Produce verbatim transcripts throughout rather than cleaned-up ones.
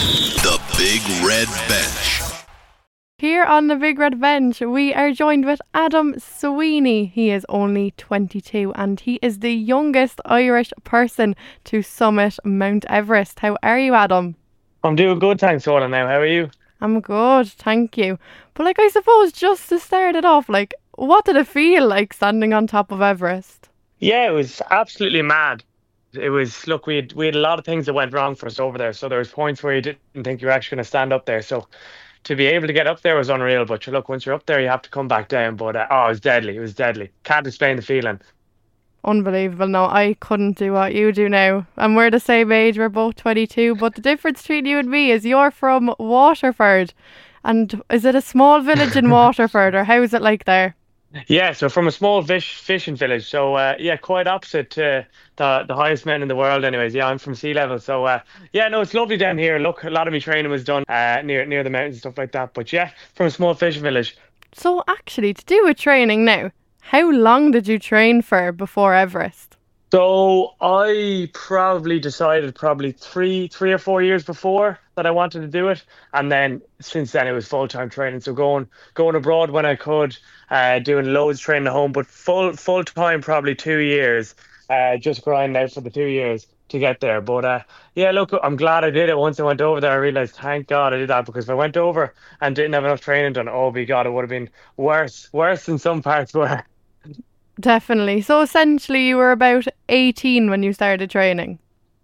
The Big Red Bench. Here on the Big Red Bench, we are joined with Adam Sweeney. He is only twenty-two and he is the youngest Irish person to summit Mount Everest. How are you, Adam? I'm doing good, thanks, Ola. Now, how are you? I'm good, thank you. But like, I suppose just to start it off, like, what did it feel like standing on top of Everest? Yeah, it was absolutely mad. It was, look, we had, we had a lot of things that went wrong for us over there. So there was points where you didn't think you were actually going to stand up there. So to be able to get up there was unreal. But you look, once you're up there, you have to come back down. But uh, oh, it was deadly. It was deadly. Can't explain the feeling. Unbelievable. No, I couldn't do what you do now. And we're the same age. We're both twenty-two. But the difference between you and me is you're from Waterford. And is it a small village in Waterford, or how is it like there? Yeah, so from a small fish fishing village. So uh, yeah, quite opposite to the the highest mountain in the world. Anyways, yeah, I'm from sea level. So uh, yeah, no, it's lovely down here. Look, a lot of my training was done uh, near near the mountains and stuff like that. But yeah, from a small fishing village. So actually, to do with training now, how long did you train for before Everest? So I probably decided probably three three or four years before that I wanted to do it, and then since then it was full time training. So going going abroad when I could, uh, doing loads of training at home, but full full time probably two years, uh, just grinding out for the two years to get there. But uh, yeah, look, I'm glad I did it. Once I went over there, I realized, thank God I did that, because if I went over and didn't have enough training done, oh my God, it would have been worse, worse than some parts were. Definitely. So essentially you were about eighteen when you started training.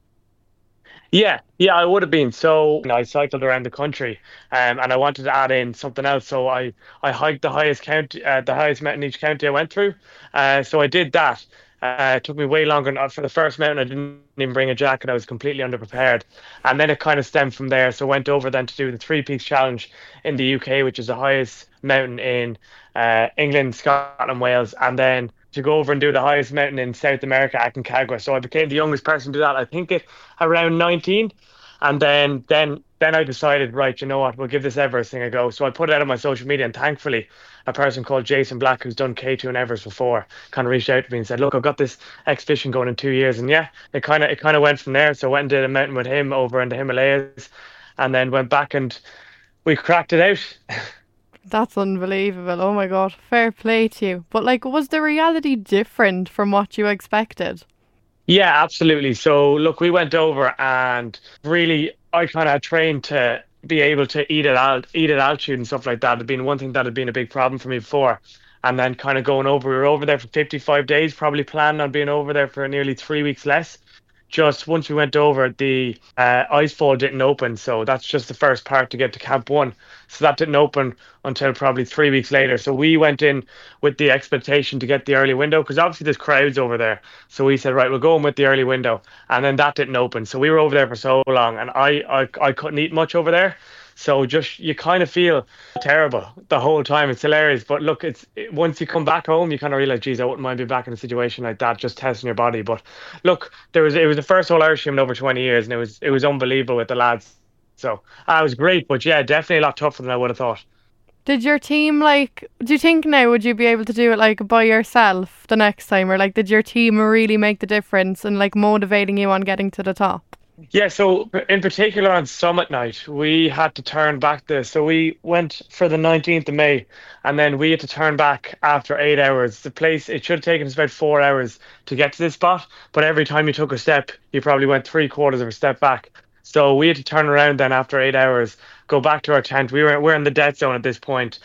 Yeah, yeah, I would have been. So you know, I cycled around the country, um, and I wanted to add in something else. So I, I hiked the highest county, uh, the highest mountain in each county I went through. Uh, so I did that. Uh, it took me way longer. Not for the first mountain, I didn't even bring a jacket. I was completely underprepared, and then it kind of stemmed from there. So I went over then to do the Three Peaks Challenge in the U K, which is the highest mountain in uh, England, Scotland, Wales, and then to go over and do the highest mountain in South America, Aconcagua. So I became the youngest person to do that, I think, at around nineteen. And then then then I decided, right, you know what, we'll give this Everest thing a go. So I put it out on my social media, and thankfully a person called Jason Black, who's done K two and Everest before, kind of reached out to me and said, look, I've got this expedition going in two years. And yeah, it kind of it kind of went from there. So I went and did a mountain with him over in the Himalayas, and then went back and we cracked it out. That's unbelievable. Oh my God. Fair play to you. But like, was the reality different from what you expected? Yeah, absolutely. So look, we went over, and really I kind of trained to be able to eat at alt- eat at altitude and stuff like that. It had been one thing that had been a big problem for me before. And then kind of going over, we were over there for fifty-five days, probably planning on being over there for nearly three weeks less. Just once we went over, the uh, ice fall didn't open. So that's just the first part to get to Camp One. So that didn't open until probably three weeks later. So we went in with the expectation to get the early window, because obviously there's crowds over there. So we said, right, we'll go in with the early window. And then that didn't open. So we were over there for so long, and I, I, I couldn't eat much over there. So just, you kind of feel terrible the whole time. It's hilarious. But look, it's it, once you come back home, you kind of realize, geez, I wouldn't mind being back in a situation like that, just testing your body. But look, there was it was the first All Irish team in over twenty years, and it was it was unbelievable with the lads. So uh, it was great. But yeah, definitely a lot tougher than I would have thought. Did your team, like, do you think now would you be able to do it like by yourself the next time, or like did your team really make the difference and like motivating you on getting to the top? Yeah, so in particular on summit night, we had to turn back the, so we went for the nineteenth of May, and then we had to turn back after eight hours. The place, it should have taken us about four hours to get to this spot, but every time you took a step, you probably went three quarters of a step back. So we had to turn around then after eight hours, go back to our tent. We were, we're in the dead zone at this point,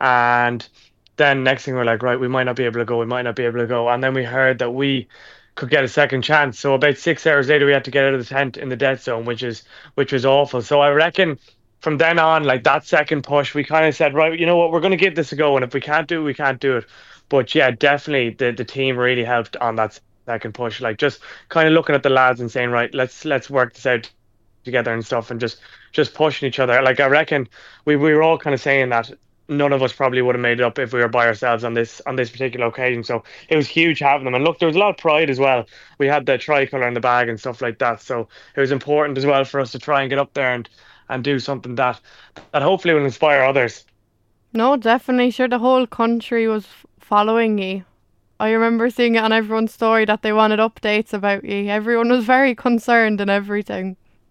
and then next thing we're like, right, we might not be able to go, we might not be able to go. And then we heard that we could get a second chance. So about six hours later, we had to get out of the tent in the dead zone, which is which was awful. So I reckon from then on, like that second push, we kind of said, right, you know what, we're going to give this a go, and if we can't do it, we can't do it. But yeah, definitely the the team really helped on that second push. Like just kind of looking at the lads and saying, right, let's let's work this out together and stuff, and just just pushing each other. Like I reckon we we were all kind of saying that none of us probably would have made it up if we were by ourselves on this on this particular occasion. So it was huge having them. And look, there was a lot of pride as well. We had the tricolour in the bag and stuff like that. So it was important as well for us to try and get up there and, and do something that that hopefully will inspire others. No, definitely. Sure, the whole country was following you. I remember seeing it on everyone's story that they wanted updates about you. Everyone was very concerned and everything.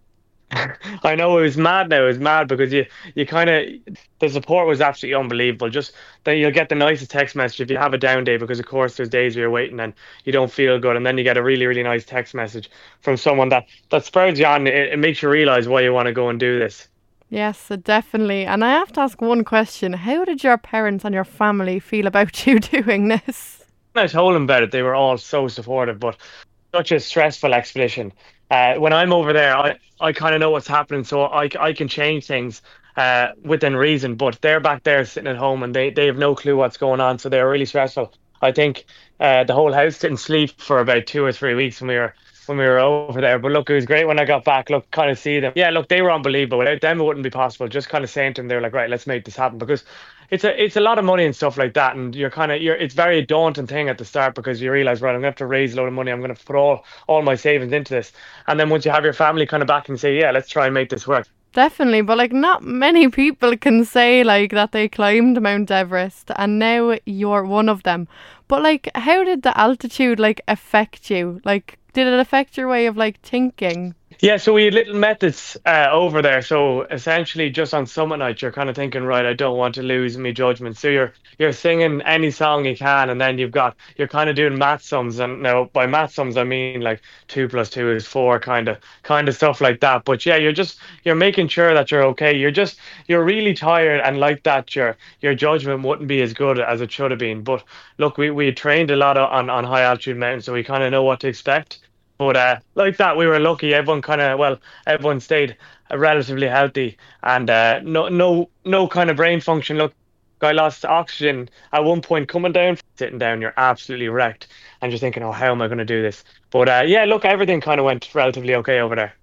I know it was mad now. It was mad because you, you kind of, the support was absolutely unbelievable. Just then you'll get the nicest text message if you have a down day, because of course there's days where you're waiting and you don't feel good, and then you get a really, really nice text message from someone that that spurs you on. It, it makes you realize why you want to go and do this. Yes, uh, definitely. And I have to ask one question. How did your parents and your family feel about you doing this? When I told them about it, they were all so supportive, but such a stressful expedition. Uh, when I'm over there, I, I kind of know what's happening, so I, I can change things uh, within reason. But they're back there sitting at home and they, they have no clue what's going on, so they're really stressful. I think uh, the whole house didn't sleep for about two or three weeks when we were when we were over there. But look, it was great when I got back. Look, kind of see them. Yeah, look, they were unbelievable. Without them, it wouldn't be possible. Just kind of saying to them, they were like, right, let's make this happen, because it's a it's a lot of money and stuff like that, and you're kind of you're it's very daunting thing at the start, because you realize, right, I'm gonna have to raise a load of money. I'm gonna put all all my savings into this, and then once you have your family kind of back and say, yeah, let's try and make this work. Definitely, but like not many people can say like that they climbed Mount Everest, and now you're one of them. But like, how did the altitude like affect you? Like, did it affect your way of like thinking? Yeah, so we had little methods uh, over there. So essentially, just on summit night, you're kind of thinking, right, I don't want to lose my judgment. So you're you're singing any song you can, and then you've got you're kind of doing math sums. And now by math sums, I mean like two plus two is four, kind of kind of stuff like that. But yeah, you're just you're making sure that you're okay. You're just you're really tired, and like that, your your judgment wouldn't be as good as it should have been. But look, we we trained a lot on on high altitude mountains, so we kind of know what to expect. But uh, like that, we were lucky. Everyone kind of, well, everyone stayed uh, relatively healthy, and uh, no, no, no kind of brain function. Look, I lost oxygen at one point coming down, sitting down. You're absolutely wrecked, and you're thinking, "Oh, how am I going to do this?" But uh, yeah, look, everything kind of went relatively okay over there.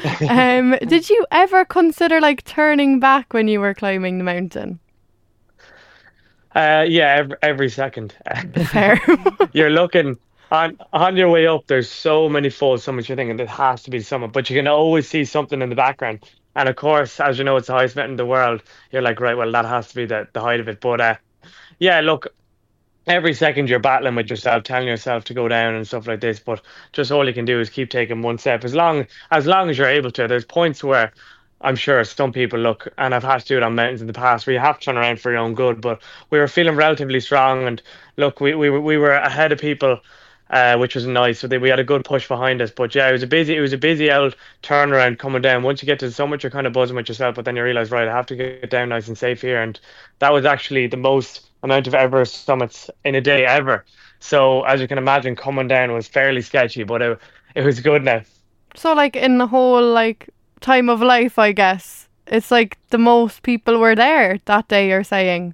um, did you ever consider like turning back when you were climbing the mountain? Uh, yeah, every, every second. Fair. You're looking on on your way up. There's so many falls, summits. You're thinking it has to be the summit, but you can always see something in the background. And of course, as you know, it's the highest mountain in the world. You're like, right, well, that has to be the, the height of it. But uh, yeah, look, every second you're battling with yourself, telling yourself to go down and stuff like this. But just all you can do is keep taking one step, as long as long as you're able to. There's points where I'm sure some people look, and I've had to do it on mountains in the past, where you have to turn around for your own good. But we were feeling relatively strong, and look, we we were we were ahead of people, uh, which was nice. So they, we had a good push behind us. But yeah, it was a busy it was a busy old turnaround coming down. Once you get to the summit, you're kind of buzzing with yourself, but then you realize, right, I have to get down nice and safe here, and that was actually the most amount of Everest summits in a day ever. So as you can imagine, coming down was fairly sketchy, but it it was good now. So like in the whole like time of life, I guess it's like the most people were there that day, you're saying?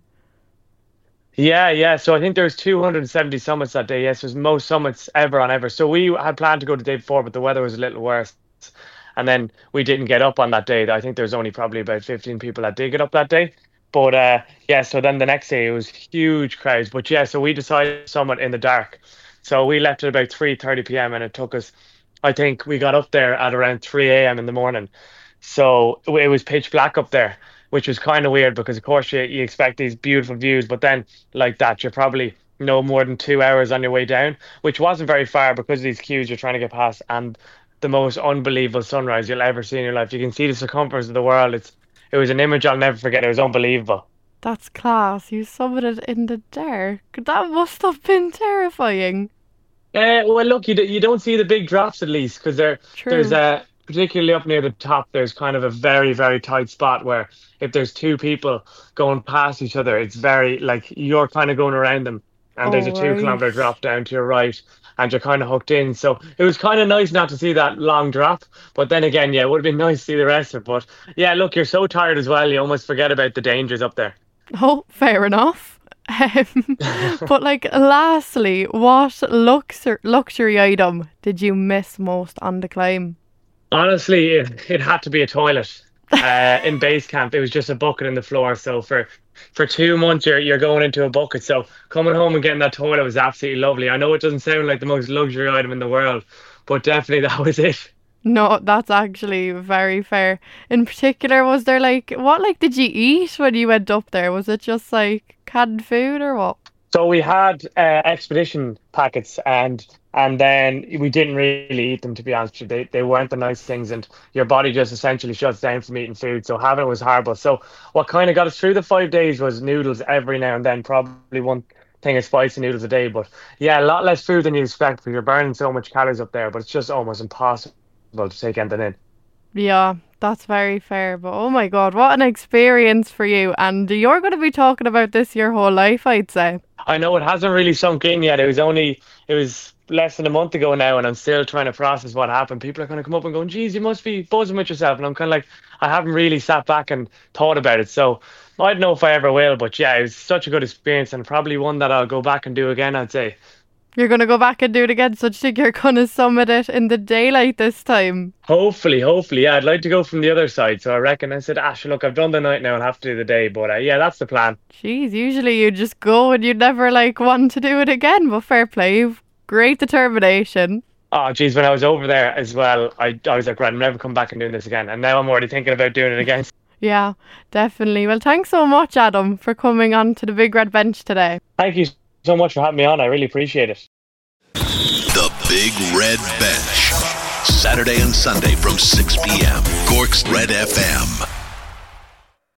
Yeah, yeah. So I think there's two hundred seventy summits that day. Yes, there's most summits ever on ever. So we had planned to go the day before, but the weather was a little worse. And then we didn't get up on that day. I think there's only probably about fifteen people that did get up that day. But uh, yeah, so then the next day it was huge crowds. But yeah, so we decided summit in the dark. So we left at about three thirty p m and it took us, I think we got up there at around three a m in the morning. So it was pitch black up there, which was kind of weird because, of course, you, you expect these beautiful views, but then like that, you're probably no more than two hours on your way down, which wasn't very far because of these queues you're trying to get past, and the most unbelievable sunrise you'll ever see in your life. You can see the circumference of the world. It's It was an image I'll never forget. It was unbelievable. That's class. You summited in the dark. That must have been terrifying. Uh, well, look, you, do, you don't see the big drops at least, because there, there's True. a, particularly up near the top, there's kind of a very, very tight spot where if there's two people going past each other, it's very, like, you're kind of going around them, and there's a Oh, two right. kilometer drop down to your right, and you're kind of hooked in. So it was kind of nice not to see that long drop. But then again, yeah, it would have been nice to see the rest of it. But yeah, look, you're so tired as well, you almost forget about the dangers up there. Oh, fair enough. Um, but like, lastly, what luxur- luxury item did you miss most on the climb? Honestly, it, it had to be a toilet. Uh, in base camp, it was just a bucket in the floor. So for for two months, you're you're going into a bucket. So coming home and getting that toilet was absolutely lovely. I know it doesn't sound like the most luxury item in the world, but definitely that was it. No, that's actually very fair. In particular, was there like, what like did you eat when you went up there? Was it just like canned food or what? So we had uh, expedition packets, and and then we didn't really eat them, to be honest with you. They they weren't the nice things, and your body just essentially shuts down from eating food. So having it was horrible. So what kind of got us through the five days was noodles every now and then, probably one thing of spicy noodles a day. But yeah, a lot less food than you expect because you're burning so much calories up there. But it's just almost impossible to take anything in. Yeah, that's very fair. But oh my God, what an experience for you. And you're going to be talking about this your whole life, I'd say. I know it hasn't really sunk in yet. It was only, it was less than a month ago now, and I'm still trying to process what happened. People are going to come up and going, geez, you must be buzzing with yourself. And I'm kind of like, I haven't really sat back and thought about it. So I don't know if I ever will, but yeah, it was such a good experience and probably one that I'll go back and do again, I'd say. You're going to go back and do it again, so do you think you're going to summit it in the daylight this time? Hopefully, hopefully, yeah. I'd like to go from the other side. So I reckon I said, Ash, look, I've done the night now. I'll have to do the day. But uh, yeah, that's the plan. Jeez, usually you just go and you never like want to do it again. But fair play, you've great determination. Oh, geez, when I was over there as well, I, I was like, right, I'm never coming back and doing this again. And now I'm already thinking about doing it again. Yeah, definitely. Well, thanks so much, Adam, for coming on to the Big Red Bench today. Thank you so much for having me on. I really appreciate it. The Big Red Bench. Saturday and Sunday from six p.m. Cork's Red F M.